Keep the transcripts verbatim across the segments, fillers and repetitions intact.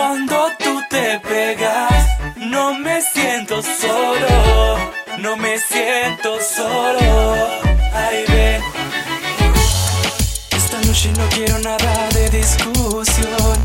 Cuando tú te pegas, no me siento solo, no me siento solo. Ay, ven. Esta noche no quiero nada de discusión.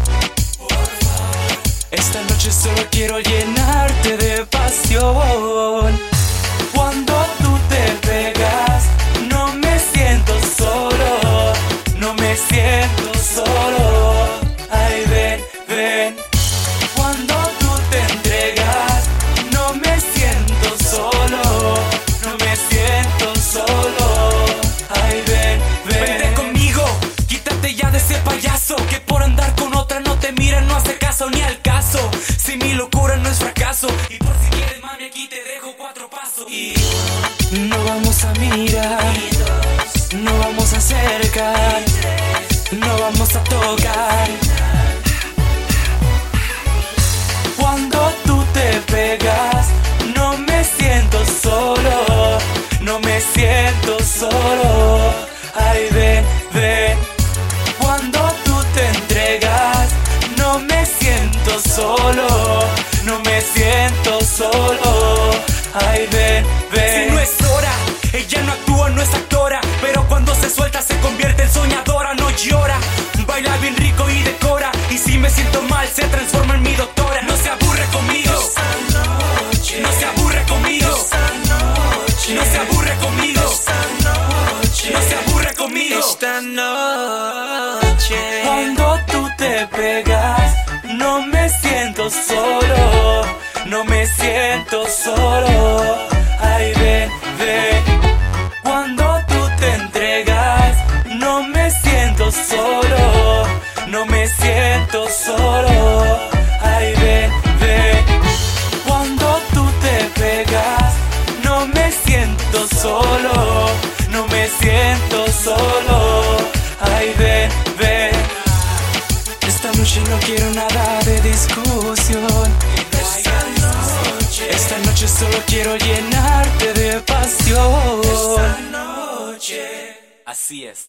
Esta noche solo quiero llenarte de pasión. Cuando tú te pegas, no me siento solo, no me siento solo. Ay, ven, ven. Cuando tú te entregas, no me siento solo, no me siento solo. Ay, ven, ven. Vente conmigo, quítate ya de ese payaso que por andar con otra no te mira, no hace caso ni al caso. Si mi locura no es fracaso, y por si quieres, mami, aquí te dejo cuatro pasos. Y no vamos a mirar, no vamos a acercar, no vamos a tocar. Cuando tú te pegas, no me siento solo, no me siento solo. Ay, ven, ven. Cuando tú te entregas, no me siento solo, no me siento solo. Ay, ven, ven. Si no es hora, ella no actúa, no es actora, pero cuando se suelta se convierte en soñadora. No llora, baila bien rico y decora, y si me siento mal se transforma en mi doctora. No se aburre conmigo, no se aburre conmigo, no se aburre conmigo, no se aburre conmigo esta noche. Cuando tú te pegas, no me siento solo, no me siento solo. Ay, ven, ven. Cuando tú te entregas, no me siento solo, no me siento solo. Ay, ven, ven. Cuando tú te pegas, no me siento solo, no me siento solo. Ay, ven, ven. Esta noche no quiero nada de discusión. Esta noche, esta noche solo quiero llenarte de pasión. Esta noche, así es.